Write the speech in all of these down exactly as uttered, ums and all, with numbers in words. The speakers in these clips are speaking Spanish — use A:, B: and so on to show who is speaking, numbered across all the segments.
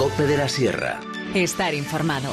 A: COPE de la Sierra.
B: Estar informado.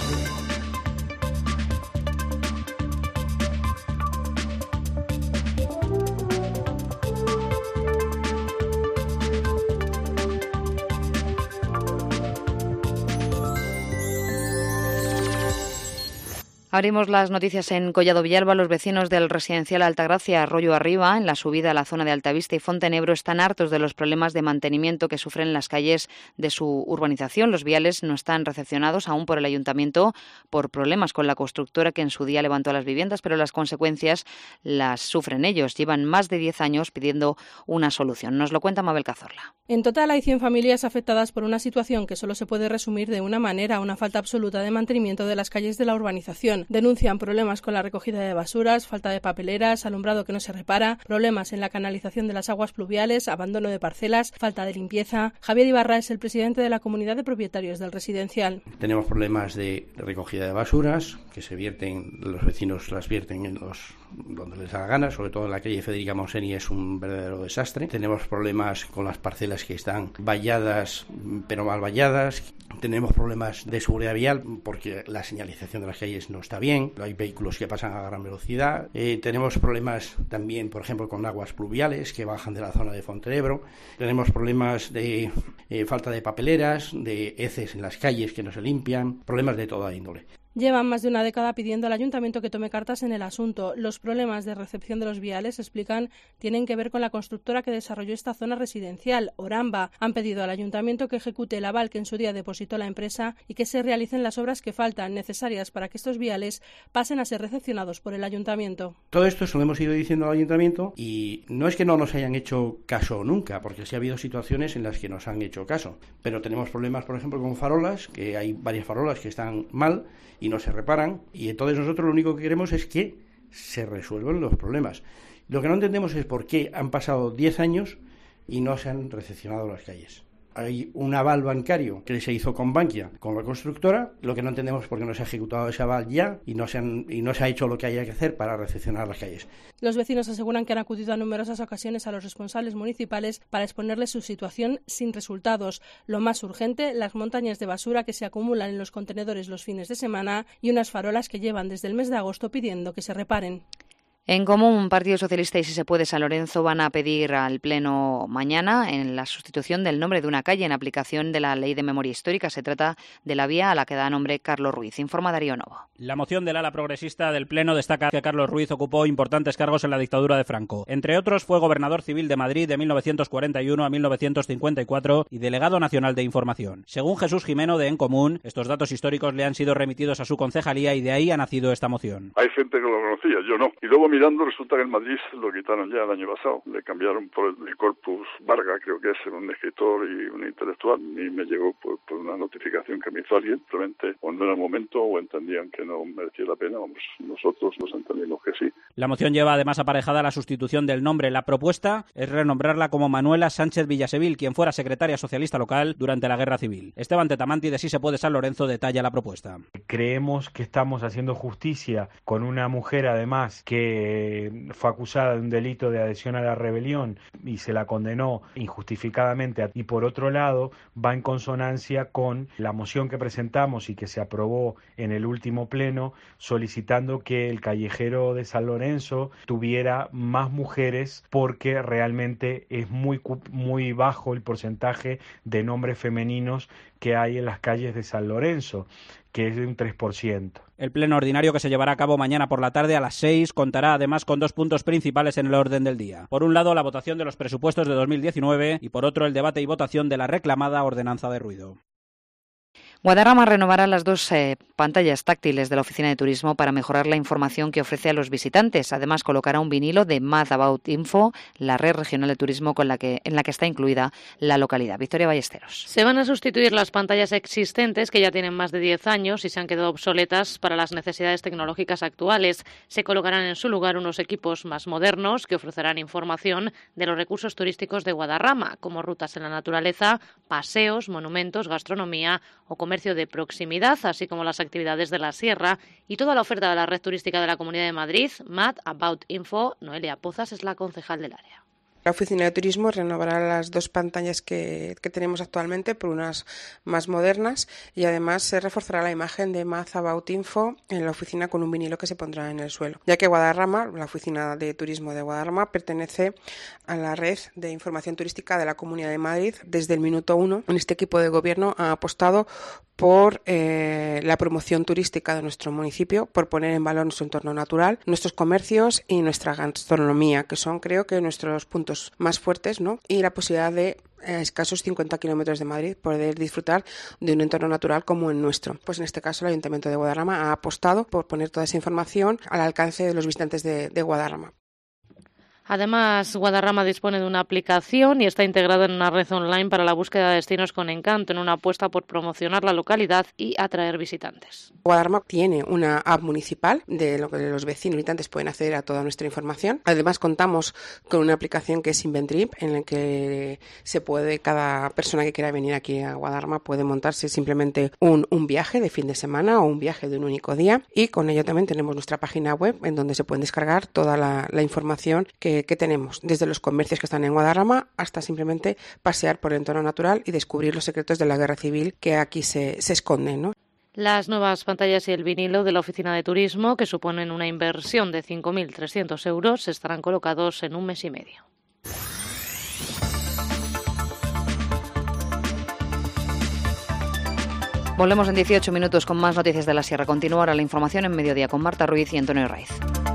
C: Abrimos las noticias en Collado Villalba. Los vecinos del residencial Altagracia, Arroyo Arriba, en la subida a la zona de Altavista y Fontenebro, están hartos de los problemas de mantenimiento que sufren las calles de su urbanización. Los viales no están recepcionados aún por el ayuntamiento por problemas con la constructora que en su día levantó las viviendas, pero las consecuencias las sufren ellos. Llevan más de diez años pidiendo una solución. Nos lo cuenta Mabel Cazorla.
D: En total hay cien familias afectadas por una situación que solo se puede resumir de una manera, una falta absoluta de mantenimiento de las calles de la urbanización. Denuncian problemas con la recogida de basuras, falta de papeleras, alumbrado que no se repara, problemas en la canalización de las aguas pluviales, abandono de parcelas, falta de limpieza. Javier Ibarra es el presidente de la comunidad de propietarios del residencial.
E: Tenemos problemas de recogida de basuras, que se vierten, los vecinos las vierten en los donde les da la gana, sobre todo en la calle Federica Monseni es un verdadero desastre. Tenemos problemas con las parcelas que están valladas, pero mal valladas. Tenemos problemas de seguridad vial porque la señalización de las calles no está bien. Hay vehículos que pasan a gran velocidad. Eh, tenemos problemas también, por ejemplo, con aguas pluviales que bajan de la zona de Fontenebro. Tenemos problemas de eh, falta de papeleras, de heces en las calles que no se limpian, problemas de toda índole.
D: Llevan más de una década pidiendo al ayuntamiento que tome cartas en el asunto. Los problemas de recepción de los viales, explican, tienen que ver con la constructora que desarrolló esta zona residencial, Oramba. Han pedido al ayuntamiento que ejecute el aval que en su día depositó la empresa y que se realicen las obras que faltan, necesarias para que estos viales pasen a ser recepcionados por el ayuntamiento.
E: Todo esto se lo hemos ido diciendo al ayuntamiento y no es que no nos hayan hecho caso nunca, porque sí ha habido situaciones en las que nos han hecho caso. Pero tenemos problemas, por ejemplo, con farolas, que hay varias farolas que están mal y no se reparan, y entonces nosotros lo único que queremos es que se resuelvan los problemas. Lo que no entendemos es por qué han pasado diez años y no se han recepcionado las calles. Hay un aval bancario que se hizo con Bankia, con la constructora. Lo que no entendemos es por qué no se ha ejecutado ese aval ya y no se han, y no se ha hecho lo que haya que hacer para recepcionar las calles.
D: Los vecinos aseguran que han acudido a numerosas ocasiones a los responsables municipales para exponerles su situación sin resultados. Lo más urgente, las montañas de basura que se acumulan en los contenedores los fines de semana y unas farolas que llevan desde el mes de agosto pidiendo que se reparen.
C: En Común, Partido Socialista y Si se puede San Lorenzo van a pedir al Pleno mañana en la sustitución del nombre de una calle en aplicación de la Ley de Memoria Histórica. Se trata de la vía a la que da nombre Carlos Ruiz. Informa Darío Novo.
F: La moción del ala progresista del Pleno destaca que Carlos Ruiz ocupó importantes cargos en la dictadura de Franco. Entre otros, fue gobernador civil de Madrid de mil novecientos cuarenta y uno a mil novecientos cincuenta y cuatro y delegado nacional de Información. Según Jesús Jimeno de En Común, estos datos históricos le han sido remitidos a su concejalía y de ahí ha nacido esta moción.
G: Hay gente que lo conocía, yo no. Y luego mirando, resulta que en Madrid lo quitaron ya el año pasado. Le cambiaron por el Corpus Varga, creo que es un escritor y un intelectual, y me llegó por, por una notificación que me hizo alguien. Simplemente o no era el momento o entendían que no merecía la pena. Vamos, nosotros nos entendimos que sí.
F: La moción lleva además aparejada la sustitución del nombre. La propuesta es renombrarla como Manuela Sánchez Villasevil, quien fuera secretaria socialista local durante la Guerra Civil. Esteban Tetamanti de Si se puede San Lorenzo detalla la propuesta.
H: Creemos que estamos haciendo justicia con una mujer, además, que fue acusada de un delito de adhesión a la rebelión y se la condenó injustificadamente, y por otro lado va en consonancia con la moción que presentamos y que se aprobó en el último pleno, solicitando que el callejero de San Lorenzo tuviera más mujeres, porque realmente es muy, muy bajo el porcentaje de nombres femeninos que hay en las calles de San Lorenzo, que es de un tres por ciento.
F: El pleno ordinario, que se llevará a cabo mañana por la tarde a las seis, contará además con dos puntos principales en el orden del día. Por un lado, la votación de los presupuestos de dos mil diecinueve y por otro, el debate y votación de la reclamada ordenanza de ruido.
C: Guadarrama renovará las dos eh, pantallas táctiles de la Oficina de Turismo para mejorar la información que ofrece a los visitantes. Además, colocará un vinilo de Mad About Info, la red regional de turismo con la que, en la que está incluida la localidad. Victoria Ballesteros.
I: Se van a sustituir las pantallas existentes, que ya tienen más de diez años y se han quedado obsoletas para las necesidades tecnológicas actuales. Se colocarán en su lugar unos equipos más modernos que ofrecerán información de los recursos turísticos de Guadarrama, como rutas en la naturaleza, paseos, monumentos, gastronomía o comercio de proximidad, así como las actividades de la sierra y toda la oferta de la red turística de la Comunidad de Madrid. Mad About Info, Noelia Pozas es la concejal del área.
A: La oficina de turismo renovará las dos pantallas que, que tenemos actualmente por unas más modernas y además se reforzará la imagen de Math About Info en la oficina con un vinilo que se pondrá en el suelo, ya que Guadarrama, la oficina de turismo de Guadarrama, pertenece a la red de información turística de la Comunidad de Madrid. Desde el minuto uno, en este equipo de gobierno ha apostado por eh, la promoción turística de nuestro municipio, por poner en valor nuestro entorno natural, nuestros comercios y nuestra gastronomía, que son, creo que, nuestros puntos más fuertes, ¿no? Y la posibilidad de a escasos cincuenta kilómetros de Madrid poder disfrutar de un entorno natural como el nuestro. Pues en este caso el Ayuntamiento de Guadarrama ha apostado por poner toda esa información al alcance de los visitantes de, de Guadarrama.
I: Además, Guadarrama dispone de una aplicación y está integrada en una red online para la búsqueda de destinos con encanto, en una apuesta por promocionar la localidad y atraer visitantes.
A: Guadarrama tiene una app municipal de lo que los vecinos y visitantes pueden acceder a toda nuestra información. Además, contamos con una aplicación que es Inventrip, en la que se puede, cada persona que quiera venir aquí a Guadarrama puede montarse simplemente un, un viaje de fin de semana o un viaje de un único día, y con ello también tenemos nuestra página web en donde se pueden descargar toda la, la información que que tenemos, desde los comercios que están en Guadarrama hasta simplemente pasear por el entorno natural y descubrir los secretos de la guerra civil que aquí se, se esconden, ¿no?
I: Las nuevas pantallas y el vinilo de la oficina de turismo, que suponen una inversión de cinco mil trescientos euros, estarán colocados en un mes y medio.
C: Volvemos en dieciocho minutos con más noticias de la Sierra. Continúa ahora la información en Mediodía con Marta Ruiz y Antonio Raiz.